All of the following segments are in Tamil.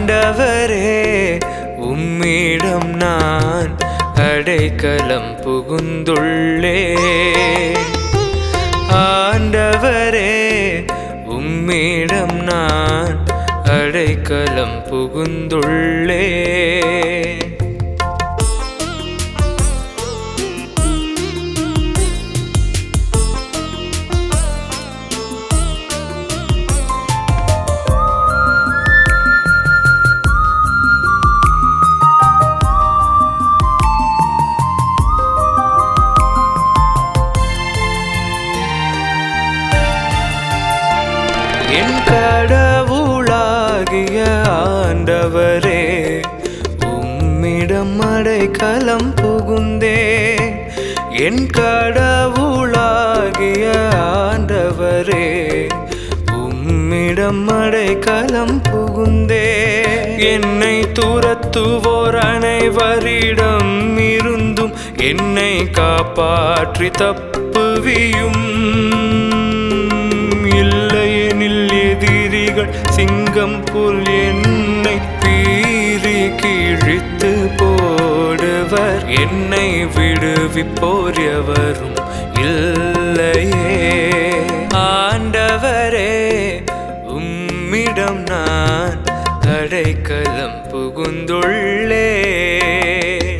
ஆண்டவரே உம்மிடம் நான் அடைக்கலம் புகுந்துள்ளேன். ஆண்டவரே உம்மிடம் நான் அடைக்கலம் புகுந்துள்ளேன். என் கடவுளாகிய ஆண்டவரே உம்மிடம் அடைக்கலம் புகுந்தேன். என் கடவுளாகிய ஆண்டவரே உம்மிடம் அடைக்கலம் புகுந்தேன். என்னை துரத்துவோர் அனைவரிடம் இருந்தும் என்னை காப்பாற்றி தப்புவியும். இல்லையெனில் எதிரிகள் சிங்கம் போல் என்னை பீறி கிழித்து போடுவர். என்னை விடுவிப்போர் எவரும் இல்லையே. ஆண்டவரே உம்மிடம் நான் அடைக்கலம் புகுந்துள்ளேன்.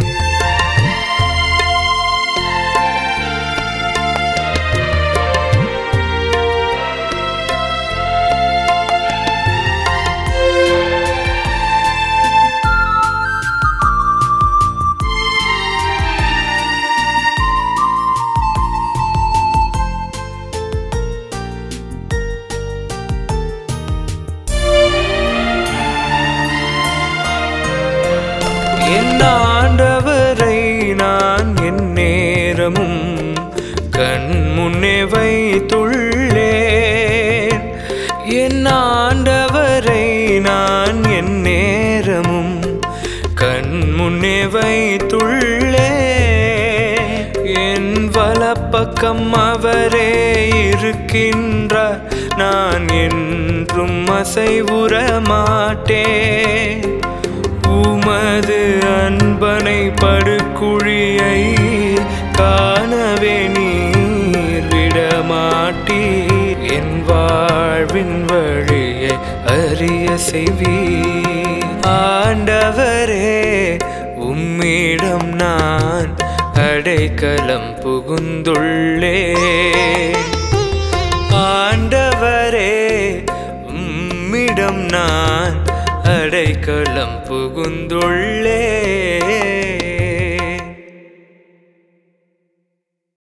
என் ஆண்டவரை நான் என் நேரமும் கண் முன்னே வைத்துள்ளேன். என் ஆண்டவரை நான் என் நேரமும் கண் முன்னே வைத்துள்ளேன். என் வலப்பக்கம் அவரே இருக்கின்றார். நான் என்றும் அசைவுற மாட்டேன். உமது அன்பனை படுகுழியை காணவே நீர் விடமாட்டீர். என் வாழ்வின் வழியை அறிய செய்வீர். ஆண்டவரே உம்மிடம் நான் அடைக்கலம் புகுந்துள்ளேன். ஆண்டவரே உம்மிடம் நான் அடைக்கலம் புகுந்துள்ளேன்.